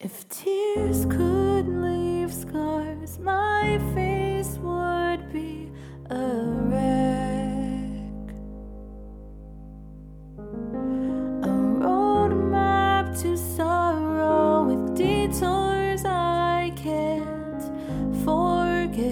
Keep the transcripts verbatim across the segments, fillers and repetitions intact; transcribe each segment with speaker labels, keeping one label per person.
Speaker 1: If tears could leave scars, my face would be a wreck. A roadmap to sorrow with detours I can't forget.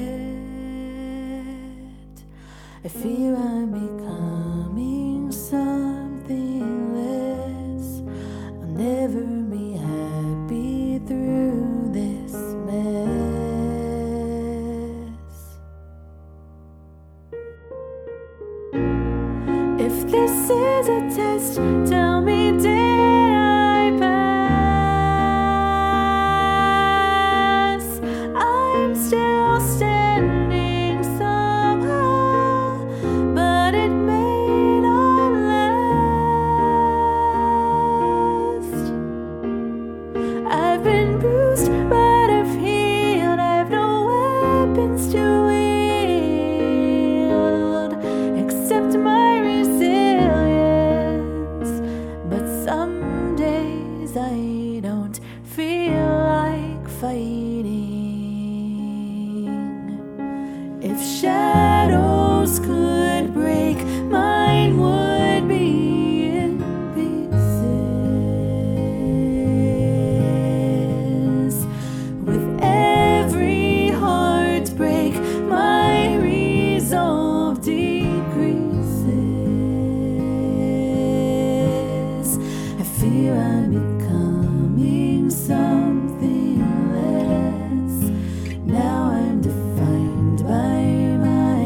Speaker 1: I fear I'm becoming something less. I'll never be happy through this mess. If this is a test, tell me, did I pass? I'm still standing somehow, but it may not last. I've been bruised, but I've healed. I've no weapons to wield except my resilience. But some days I don't feel like fighting. If shadows could break, mine would be in pieces. With every heartbreak, my resolve decreases. I fear I'm becoming something less. Now I'm defined by my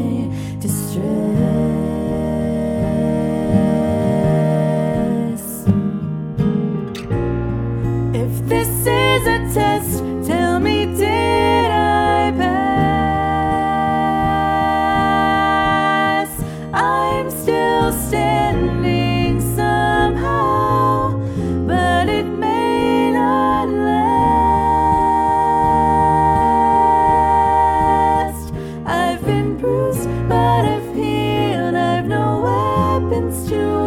Speaker 1: distress. If this is a test, tell me, did I pass? I'm still standing somehow, but it may not last. I've been bruised, but I've healed. I've no weapons to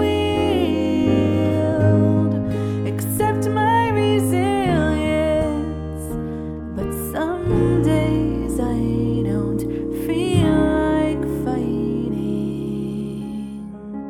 Speaker 1: wield except my resilience. But some days I don't feel like fighting.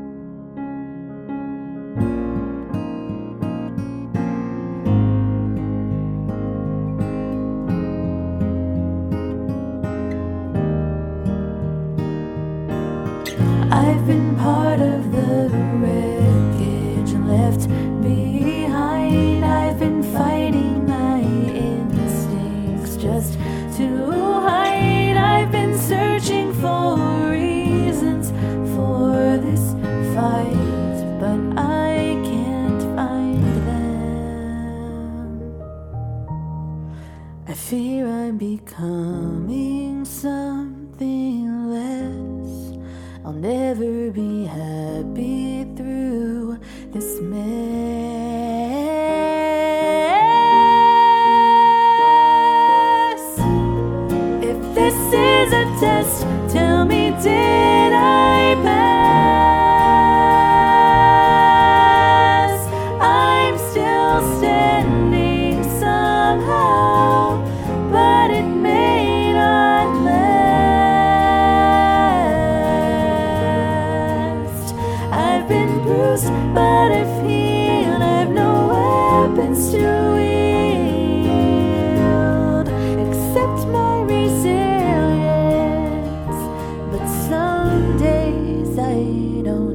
Speaker 1: I've been part of the wreckage left behind. I've been fighting my instincts just to hide. I've been searching for reasons for this fight, but I can't find them. I fear I'm becoming something less. I'll never be happy through this mess. If this is a test, tell me, did I pass? I'm still standing somehow, but it may not last. I've been bruised, but I've healed. I've no weapons to wield except my resilience. But some days I don't